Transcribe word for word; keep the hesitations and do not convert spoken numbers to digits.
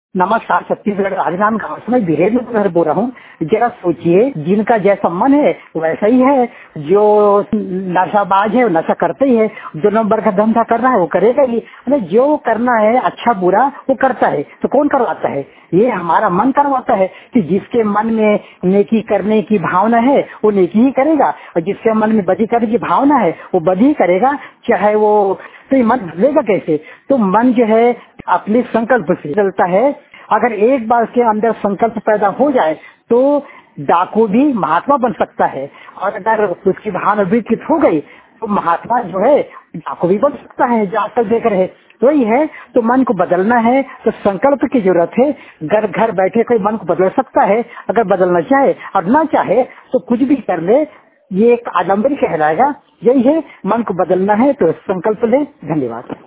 नमस्कार। छत्तीसगढ़ राजनांद गांव से मैं वीरेंद्र कुमार बोल रहा हूँ। जरा सोचिए, जिनका जैसा मन है वैसा ही है। जो नशाबाज है वो नशा करते ही है, दो नंबर का धंधा कर रहा है वो करेगा ही। मतलब जो करना है अच्छा बुरा वो करता है, तो कौन करवाता है? ये हमारा मन करवाता है कि जिसके मन में नेकी करने की भावना है वो नेकी ही करेगा, और जिसके मन में बदी करने की भावना है वो बदी करेगा, चाहे वो। तो ये मन बदलेगा कैसे? तो मन जो है अपने संकल्प से चलता है। अगर एक बार उसके अंदर संकल्प पैदा हो जाए तो डाकू भी महात्मा बन सकता है, और अगर उसकी भावना विकसित हो गई तो महात्मा जो है डाकू भी बन सकता है, जो आजकल देख रहे हैं। तो ये है, तो मन को बदलना है तो संकल्प की जरूरत है। घर घर बैठे कोई मन को बदल सकता है, अगर बदलना चाहे, और ना चाहे तो कुछ भी कर ले, ये एक आडम्बरी कहलाएगा। यही है, मन को बदलना है तो संकल्प ले। धन्यवाद।